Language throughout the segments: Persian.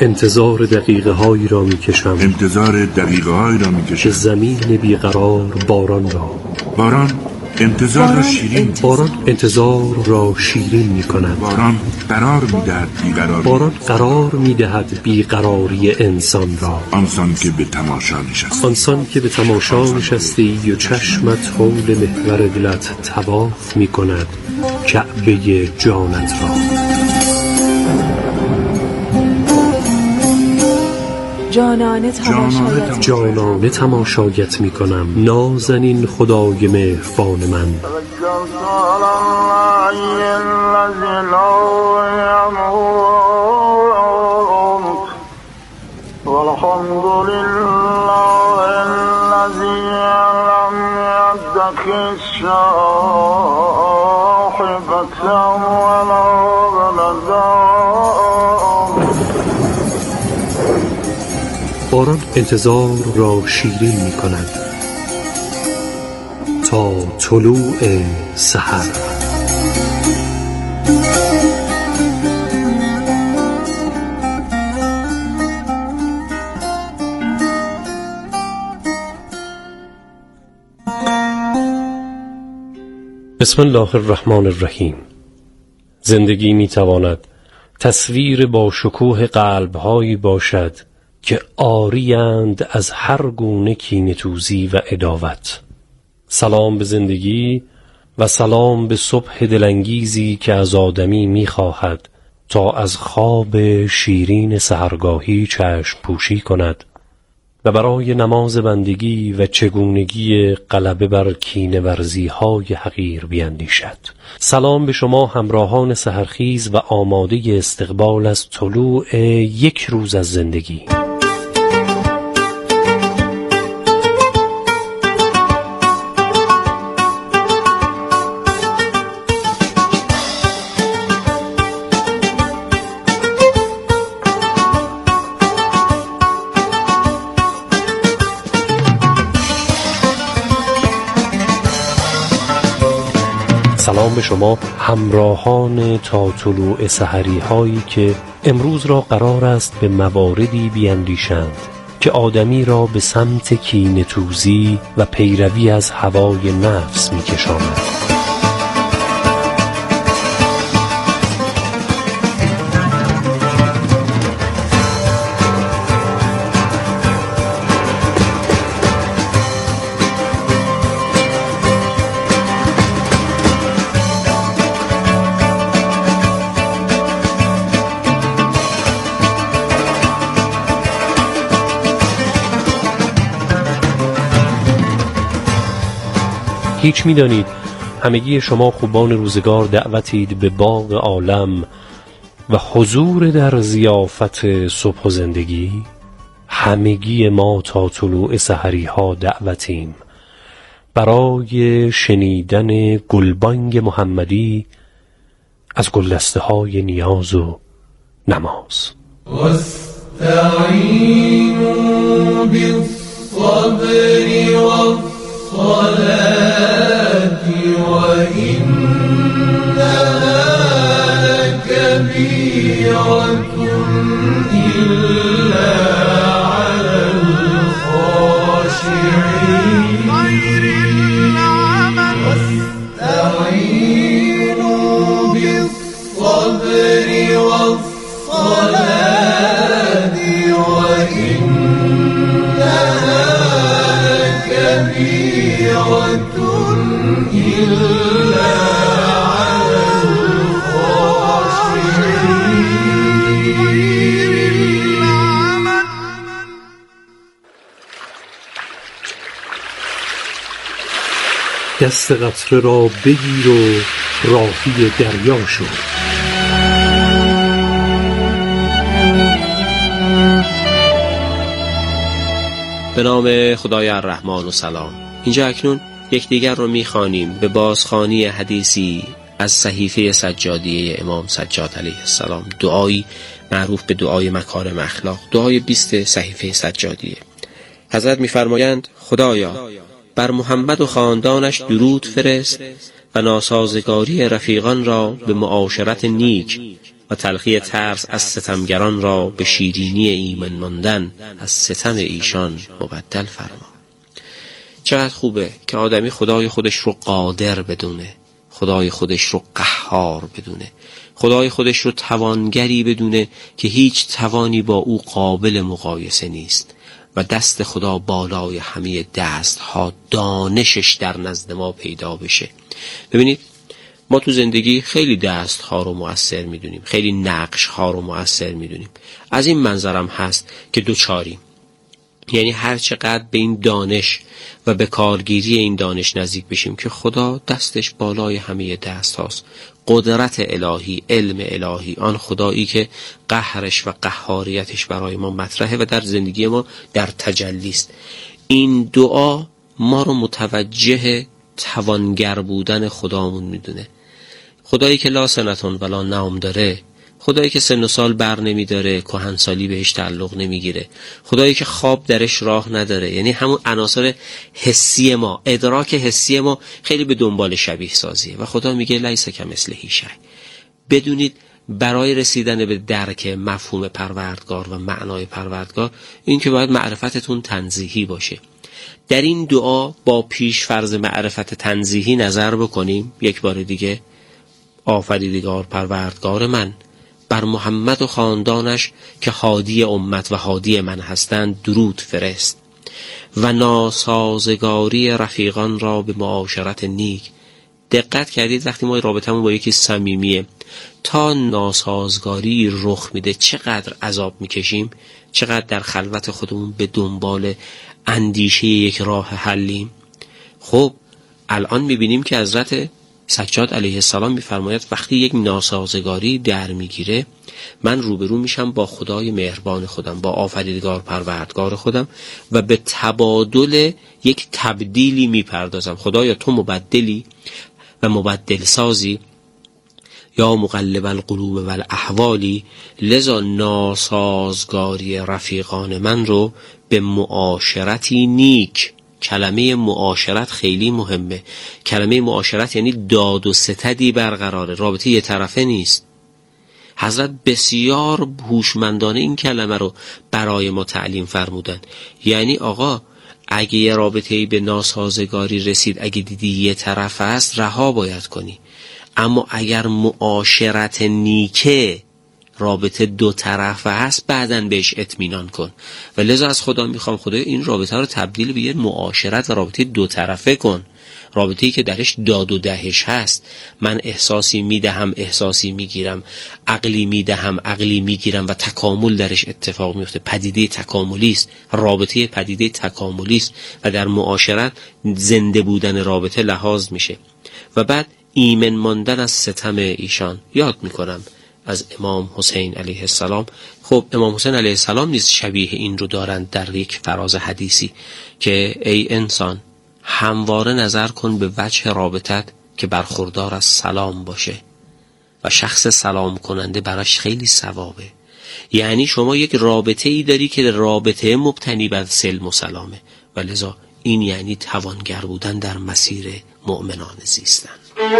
انتظار دقیقه هایی را می کشم که زمین بیقرار باران را باران انتظار را شیرین می کند. باران قرار می دهد بیقراری انسان را. آنسان که به تماشا نشستی و چشمت حول محور دلت طواف می کند کعبه جانت را. جانانه تماشایت می کنم نازنین خدای مهربان من. باران انتظار را شیرین می کند تا طلوع سحر. بسم الله الرحمن الرحیم. زندگی می تواند تصویر با شکوه قلب‌هایی باشد که عاری‌اند از هر گونه کینه‌توزی و عداوت. سلام به زندگی و سلام به صبح دلانگیزی که از آدمی می‌خواهد تا از خواب شیرین سحرگاهی چشم پوشی کند و برای نماز بندگی و چگونگی غلبه بر کینه‌ورزی‌های حقیر بیندیشد. سلام به شما همراهان سحرخیز و آماده استقبال از طلوع یک روز از زندگی. سلام به شما همراهان تا طلوع سحری هایی که امروز را قرار است به مواردی بیندیشند که آدمی را به سمت کینه‌توزی و پیروی از هوای نفس می کشاند. هیچ می‌دانید همگی شما خوبان روزگار دعوتید به باغ عالم و حضور در ضیافت صبح و زندگی. همگی ما تا طلوع سحری ها دعوتیم برای شنیدن گلبانگ محمدی از گلدسته های نیاز و نماز. واستعینوا بالصبر والصلاة وإنها لكبيرة إلا على الخاشعين. واستعينوا بالصبر والصلاة وإنها لكبيرة إلا على الخاشعين. دست قطره را بگیر و راهی دریا شو. به نام خدای الرحمن و سلام. اینجا اکنون یکدیگر رو میخوانیم به بازخوانی حدیثی از صحیفه سجادیه امام سجاد علیه السلام، دعایی معروف به دعای مکارم اخلاق، دعای 20 صحیفه سجادیه. حضرت میفرمایند خدایا بر محمد و خاندانش درود فرست و ناسازگاری رفیقان را به معاشرت نیک و تلخی ترس از ستمگران را به شیرینی ایمن ماندن از ستم ایشان مبدل فرما. چقدر خوبه که آدمی خدای خودش رو قادر بدونه، خدای خودش رو قهار بدونه، خدای خودش رو توانگری بدونه که هیچ توانی با او قابل مقایسه نیست و دست خدا بالای همه دست ها، دانشش در نزد ما پیدا بشه. ببینید ما تو زندگی خیلی دست ها رو مؤثر میدونیم، خیلی نقش ها رو مؤثر میدونیم. از این منظرم هست که دوچاریم، یعنی هر چقدر به این دانش و به کارگیری این دانش نزدیک بشیم که خدا دستش بالای همه دست هاست. قدرت الهی، علم الهی، آن خدایی که قهرش و قهاریتش برای ما مطرحه و در زندگی ما در تجلی است. این دعا ما رو متوجه توانگر بودن خدامون میدونه. خدایی که لا سنتون ولا نوم داره، خدایی که سن و سال بر نمیداره، کهنسالی بهش تعلق نمیگیره، خدایی که خواب درش راه نداره. یعنی همون عناصر حسی ما، ادراک حسی ما خیلی به دنبال شبیه سازیه و خدا میگه لیس کمثله شیء. بدونید برای رسیدن به درک مفهوم پروردگار و معنای پروردگار این که باید معرفتتون تنزیهی باشه. در این دعا با پیش فرض معرفت تنزیهی نظر بکنیم. یک بار دیگه: آفریدگار پروردگار من، بر محمد و خاندانش که هادی امت و هادی من هستند درود فرست و ناسازگاری رفیقان را به معاشرت نیک. دقت کردید وقتی ما رابطمون با یکی صمیمیه تا ناسازگاری رخ میده چقدر عذاب میکشیم، چقدر در خلوت خودمون به دنبال اندیشه یک راه حلیم. خب الان میبینیم که حضرت سجاد علیه السلام میفرماید وقتی یک ناسازگاری در میگیره من روبرو میشم با خدای مهربان خودم، با آفریدگار پروردگار خودم و به تبادل یک تبدیلی میپردازم. خدایا تو مبدلی و مبدل سازی، یا مقلب القلوب و الاحوالی، لذا ناسازگاری رفیقان من رو به معاشرتی نیک. کلمه معاشرت خیلی مهمه. کلمه معاشرت یعنی داد و ستدی برقراره، رابطه یه طرفه نیست. حضرت بسیار هوشمندانه این کلمه رو برای ما تعلیم فرمودن. یعنی آقا اگه یه رابطه‌ای به ناسازگاری رسید، اگه دیدی یه طرف است رها باید کنی، اما اگر معاشرت نیکه، رابطه دو طرفه هست، بعدن بهش اطمینان کن. و لذا از خدا میخوام خدای این رابطه رو تبدیل به یه معاشرت و رابطه دو طرفه کن، رابطه‌ای که درش داد و دهش هست. من احساسی میدهم، احساسی میگیرم، عقلی میدهم، عقلی میگیرم و تکامل درش اتفاق میفته. پدیده تکاملی است، رابطه پدیده تکاملی است و در معاشرت زنده بودن رابطه لحاظ میشه. و بعد ایمن ماندن از ستم ایشان. یاد میکنم از امام حسین علیه السلام. خب امام حسین علیه السلام نیز شبیه این رو دارند در یک فراز حدیثی که ای انسان همواره نظر کن به وجه رابطت که برخوردار از سلام باشه و شخص سلام کننده براش خیلی ثوابه. یعنی شما یک رابطه ای داری که رابطه مبتنی بر سلم و سلامه و لذا این یعنی توانگر بودن در مسیر مؤمنانه زیستن.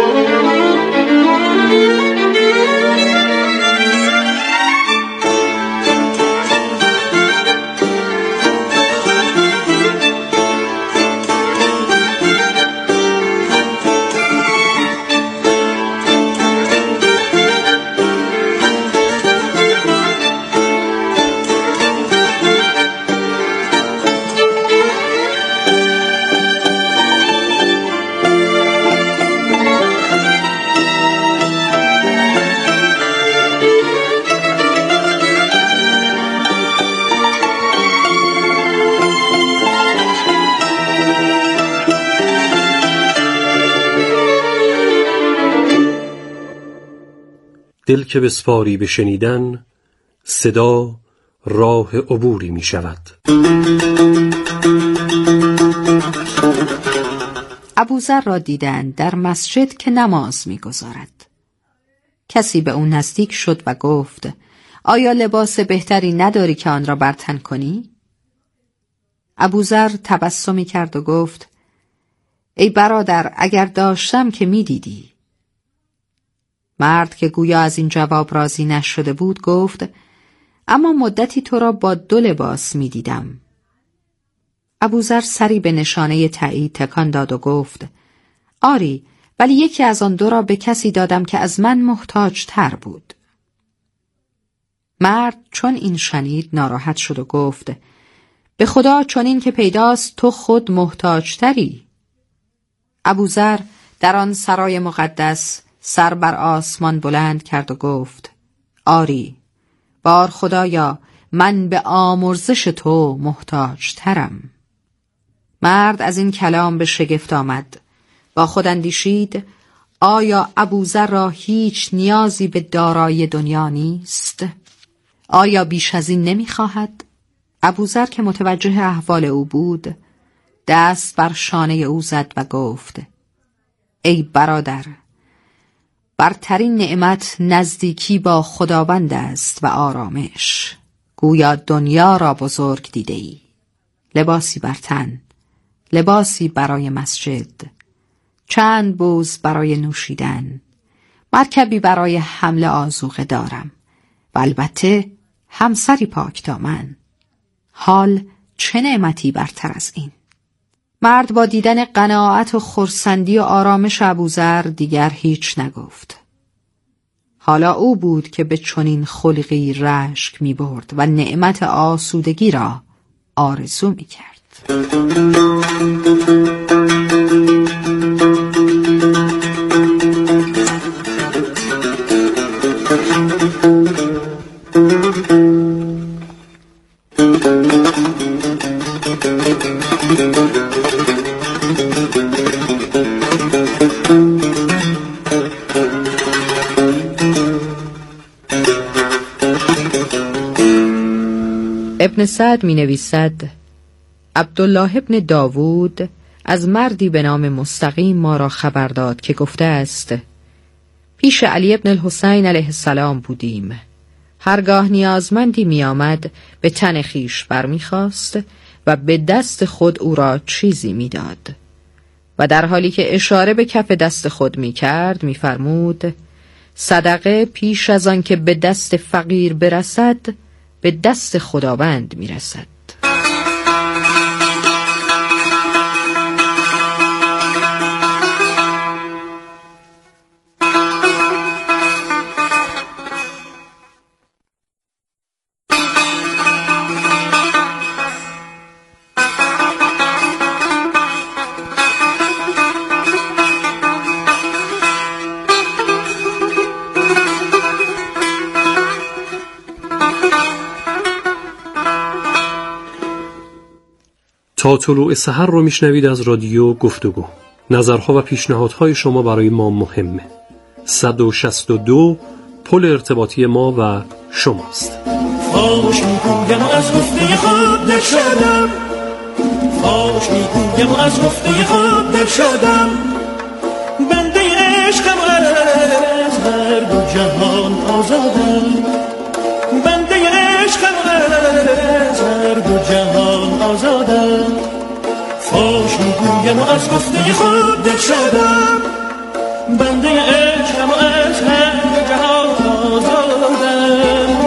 دل که بسپاری به شنیدن، صدا راه عبوری می شود. ابوذر را دیدند در مسجد که نماز می گذارد. کسی به او نزدیک شد و گفت آیا لباس بهتری نداری که آن را بر تن کنی؟ ابوذر تبسمی کرد و گفت ای برادر اگر داشتم که می دیدی. مرد که گویا از این جواب راضی نشده بود گفت: اما مدتی تو را با 2 لباس می دیدم. ابوذر سری به نشانه تایید تکان داد و گفت: آری، ولی یکی از آن 2 را به کسی دادم که از من محتاج تر بود. مرد چون این شنید ناراحت شد و گفت: به خدا چنین که پیداست تو خود محتاج تری. ابوذر در آن سرای مقدس سر بر آسمان بلند کرد و گفت: آری، بار خدایا، من به آمرزش تو محتاج ترم. مرد از این کلام به شگفت آمد. با خود اندیشید: آیا ابوذر را هیچ نیازی به دارایی دنیا نیست؟ آیا بیش از این نمی‌خواهد؟ ابوذر که متوجه احوال او بود، دست بر شانه او زد و گفت: ای برادر، برترین نعمت نزدیکی با خداوند است و آرامش. گویا دنیا را بزرگ دیده ای. لباسی بر تن، لباسی برای مسجد، چند بوز برای نوشیدن، مرکبی برای حمل آذوقه دارم و البته همسری پاکدامن. حال چه نعمتی برتر از این؟ مرد با دیدن قناعت و خرسندی و آرامش ابوذر دیگر هیچ نگفت. حالا او بود که به چنین خلقی رشک می برد و نعمت آسودگی را آرزو می کرد. ابن سعد می نویسد: عبدالله ابن داوود از مردی به نام مستقیم ما را خبر داد که گفته است: پیش علی ابن الحسین علیه السلام بودیم. هرگاه نیازمندی می آمد به تن خویش برمی خواست و به دست خود او را چیزی می داد و در حالی که اشاره به کف دست خود می کرد می فرمود: صدقه پیش از آن که به دست فقیر برسد به دست خداوند می رسد. تا طلوع سحر رو میشنوید از رادیو گفتگو. نظرها و پیشنهادهای شما برای ما مهمه. 162 پل ارتباطی ما و شماست. خاموش میگویم از گفته خود دل شدم، خاموش میگویم از گفته خود دل شدم. بنده عشقم از هر دو جهان آزادم، بنده عشقم از هر دو جهان آزادم. فاش میگویم از گفته خود دل شدم، بنده عشقم از هر دو جهان آزادم،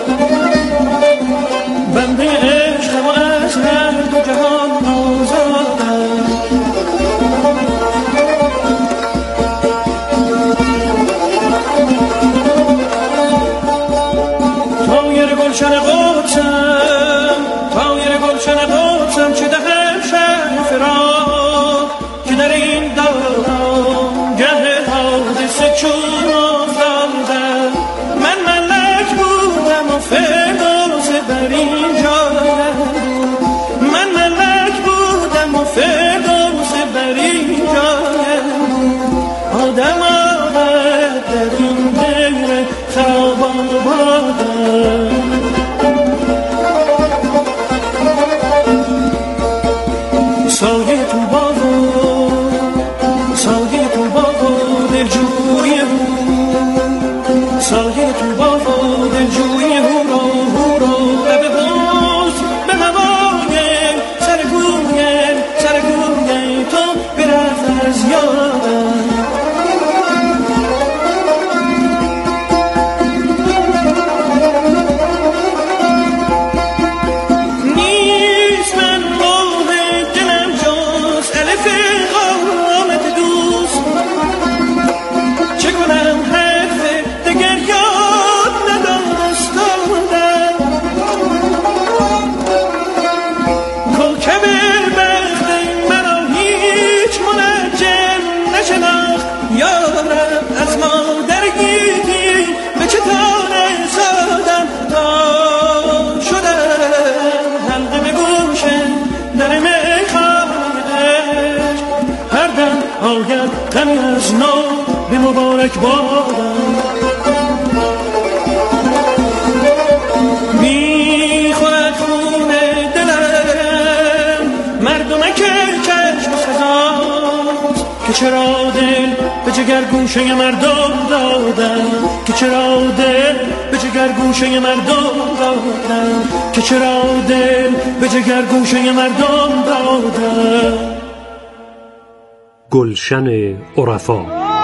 بنده عشقم از هر دو جهان آزادم. طایر گلشن قدسم، طایر گلشن قدسم، چه دهم شهر فراق که در این دوران گه حادثه چون افتادم. من ملک بودم و فردوس بر این جایم بود، من ملک بودم و فردوس بر این جایم بود. آدم آمد در این دیر خراب آبادم، سایه تو باغ، سایه تو باغ دلجوی او، سایه تو باغ دلجوی هورا هورا. لب باز به هوای سرگوی سرگوی تو برفت از یادم، مبارک بادم. میخورد خون دلم مردمک چشم سزاست که چرا دل به جگر گوشه مردم دادم، که چرا دل به جگر گوشه مردم دادم، که چرا دل به جگر گوشه مردم دادم. گلشن عرفا.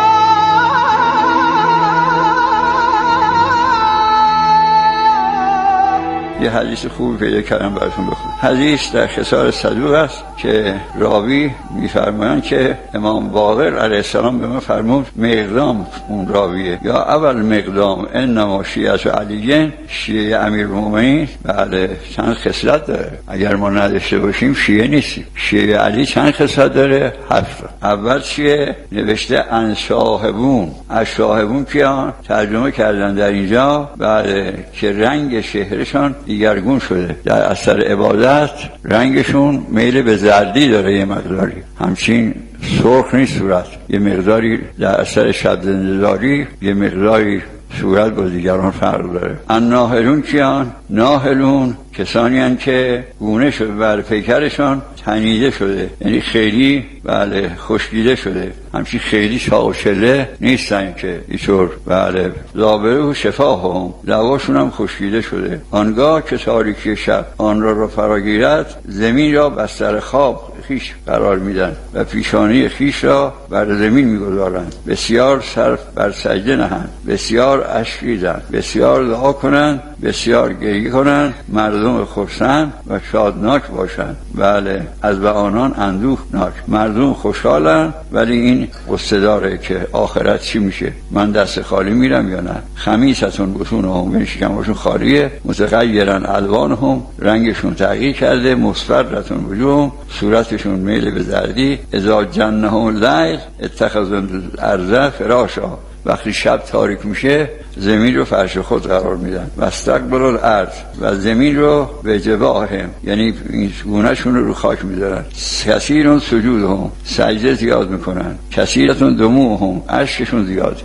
یه حدیث خوبی پیدا کردم براتون بخونم. حدیث در خصال صدوق است که راوی میفرمایند که امام باقر علیه السلام به ما فرمود مقدام اون راویه یا اول مقدام انما شیعه علیین، شیعه امیرالمومنین بله چند خصلت داره. اگر ما نداشته باشیم شیعه نیستیم. شیعه علی چند خصلت داره؟ 7. اول چیه؟ نوشته انصاحبون. اشراحبون کیان؟ ترجمه کردن در اینجا بله که رنگ شهرشان دیگرگون شده، در اثر عبادت رنگشون میل به زردی داره، یه مقداری همچین سرخ نیست صورت، یه مقداری در اثر شب‌زنده‌داری یه مقداری صورت با دیگران فرق داره. الناهلون کیان؟ ناهلون کسانی هستند که گونه شده بر پیکرشان تنیده شده، یعنی خیلی بله خشکیده شده، همچین خیلی چاوشله نیستن که اینطور بله لابره و شفاه هم لباشون هم خشکیده شده. آنگاه که تاریکی شب آن را فراگیرد زمین را بستر خواب خیش قرار میدن و پیشانی خیش را بر زمین میگذارند، بسیار سر بر سجده نهند، بسیار اشک ریزند، بسیار دعا کنند، بسیار گریه کنند، مردم خرسند و شادناک باشند. بله از به آنان اندوهناک. مردم خوشحالن ولی این قصه داره که آخرت چی میشه، من دست خالی میرم یا نه. خمیستون بطونهم، این شکمشون خالیه، متغیرن الوانهم، رنگشون تغییر کرده، مصفرتون وجوههم، صورتشون میل به زردی، اذا جنهم اللیل اتخذوا الارض فراشا، وقتی شب تاریک میشه زمین رو فرش خود قرار میدن و استقبلوا الارض و زمین رو به جباههم، یعنی این گونه‌شون رو خاک میذارن. کثیرون سجودهم، سجده زیاد میکنن، کثیرتون دموعهم، اشکشون زیاد.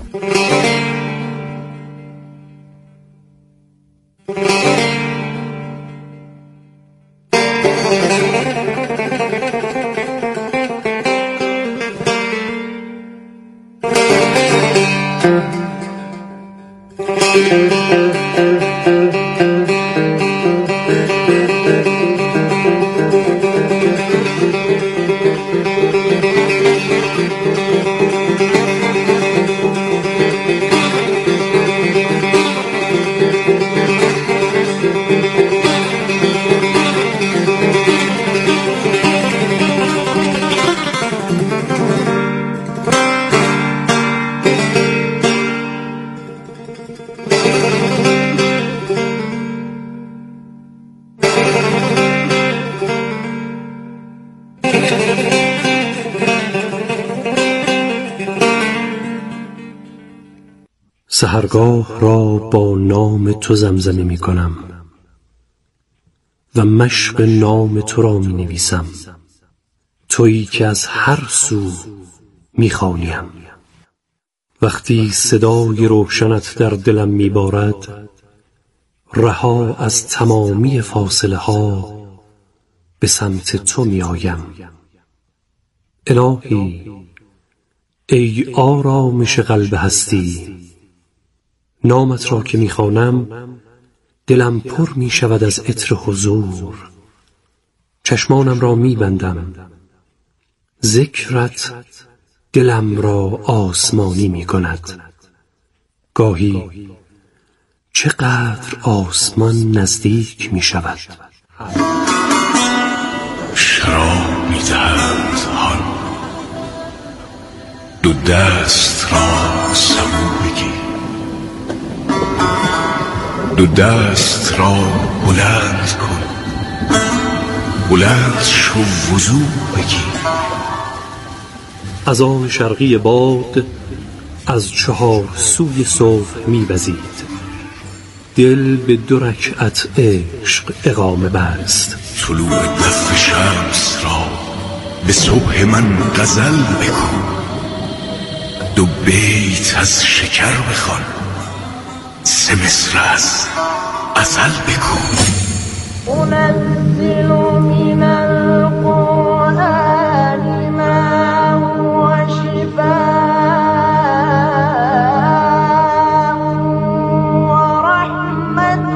سحرگاه را با نام تو زمزمه می کنم و مشق نام تو را می نویسم، تویی که از هر سو می خوانیم. وقتی صدای روشنت در دلم می بارد، رها از تمامی فاصله ها به سمت تو می آیم. الهی ای آرامش قلب هستی، نامت را که می‌خوانم دلم پر می‌شود از عطر حضور، چشمانم را می‌بندم، ذکرت دلم را آسمانی می‌کند. گاهی چقدر آسمان نزدیک می‌شود. شراب می‌دهد حال، دو دست را سبو بگیر، دو دست را بلند کن، بلند شو وضو بگیر. از آن شرقی باد از 4 سوی صبح می‌وزید، دل به 2 رکعت عشق اقامه بست. طلوع دف شمس را به صبح من غزل بگو، 2 بیت از شکر بخوان، 3 مصر از عسل بکن. أنزل من القرآن ما هو شفاء ورحمة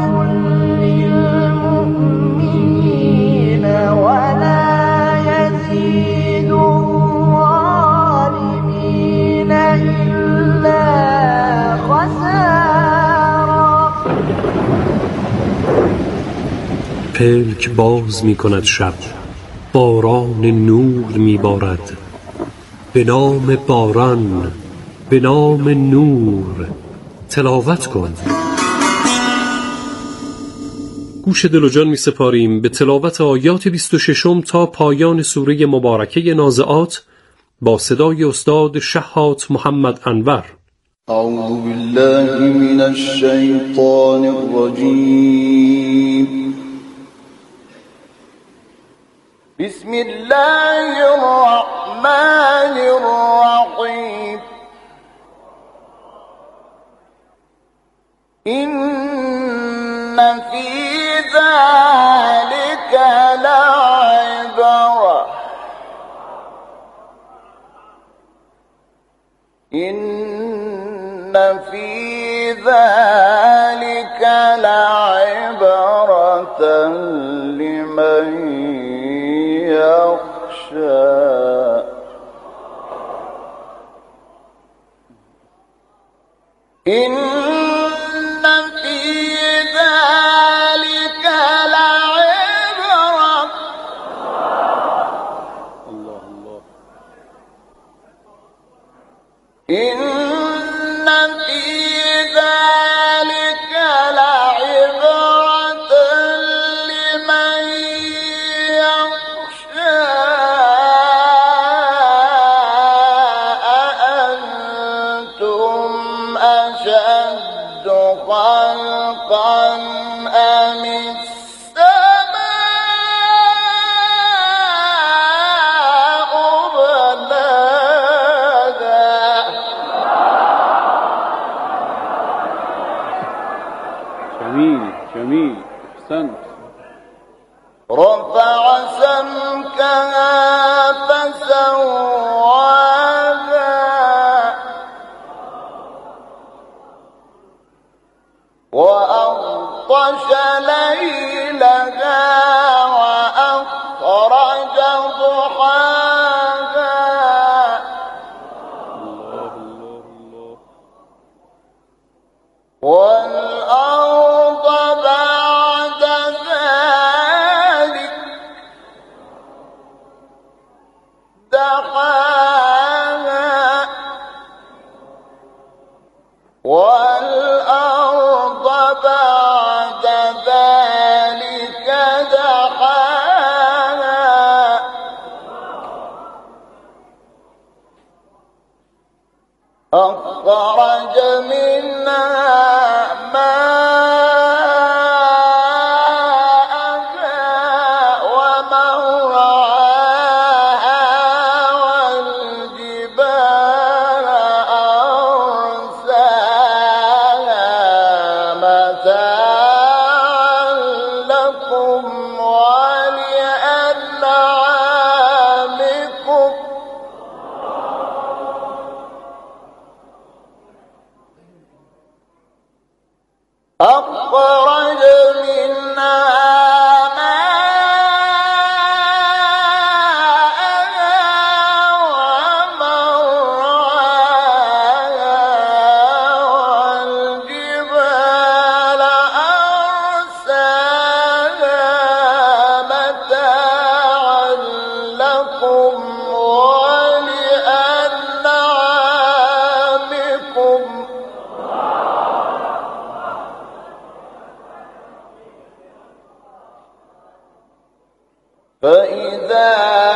للمؤمنين ولا يزيد الظالمين إلا خسارا. پلک باز می کند شب، باران نور می بارد. به نام باران، به نام نور تلاوت کن. گوش دل و جان می سپاریم به تلاوت آیات 26 تا پایان سوره مبارکه نازعات با صدای استاد شحات محمد انور. اعوذ بالله من الشیطان الرجیم. بسم الله الرحمن الرحیم. إن في ذلك لعبرة إن في ذلك لعبرة لمن يخشى. إن في ذلك لعبرة. الله الله. إن في ذلك لعبرة لمن يخشى. أأنتم أشد خلقا أم السماء بناها. جميل جميل أحسنت. رفع سمكها فسواها وأغطش ليلها وأخرج ضحاها. الله الله الله. والأرض بعد ذلك دحاها. والأرض بعد ذلك دحاها. أخرج منها ماءها ومرعاها والجبال أرساها متاعا لكم ولأنعامكم. أخرج منها ماءها ومرعاها والجبال أرساها متاعا لكم ولأنعامكم. فإذا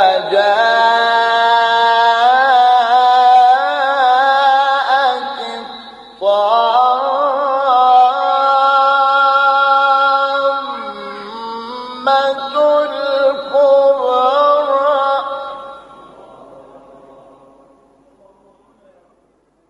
جاءت الطامة الكبرى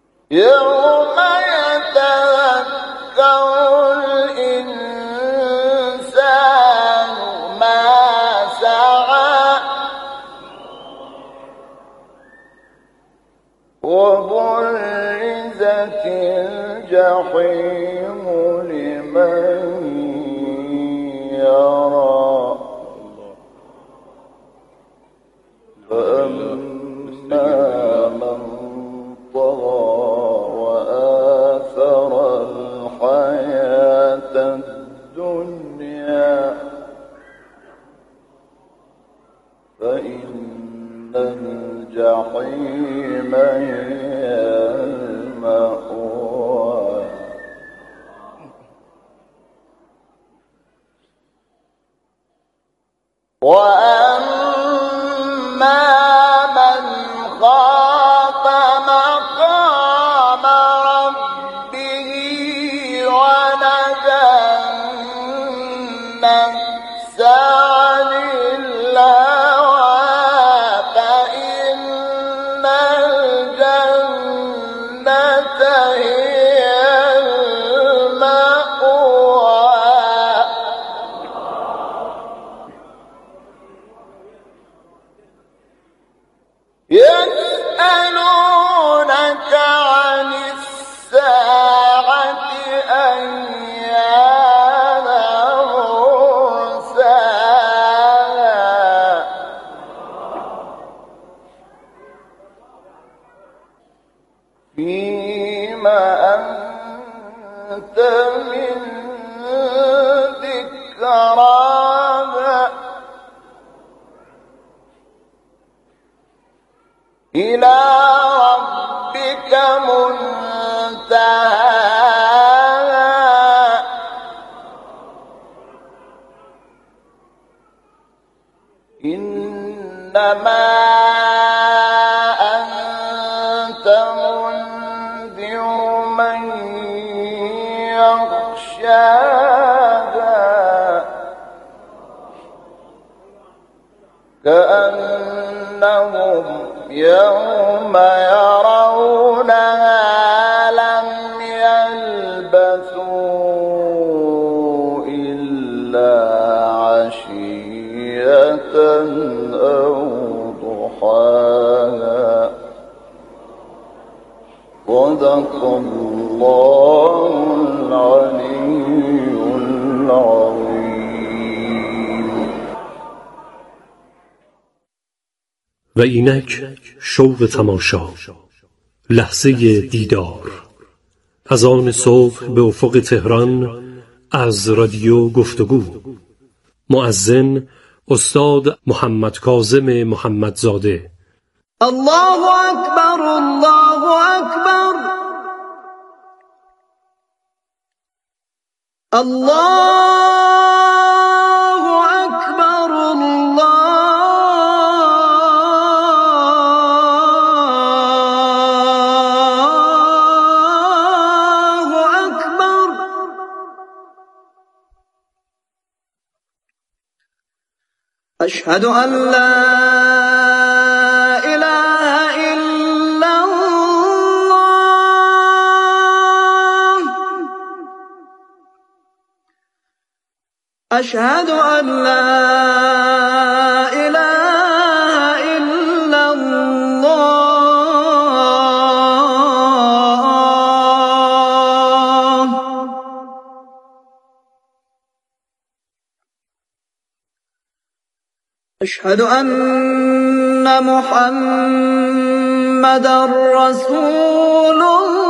الجحيم لمن يرى فأما من طغى وآثر الحياة الدنيا فإن الجحيم هي المأوى وأما من خاف مقام ربه ونهى النفس عن الهوى فإن الجنة هي المأوى يسألونك عن الساعة أيان مرساها فيما أنت من ذكراها إلى ربك منتهاها إنما أنت منذر من يخشاها كأنهم يوم يرونها لم يلبثوا إلا عشية أو ضحاها صدق الله العلي العظيم. و اینک شوق تماشا، لحظه دیدار، از آن صبح به افق تهران از رادیو گفتگو. مؤذن استاد محمد کاظم محمدزاده. الله اکبر الله اکبر الله اکبر الله اکبر. اشهد ان لا أشهد أن لا إله إلا الله. أشهد أن محمدًا رسول الله.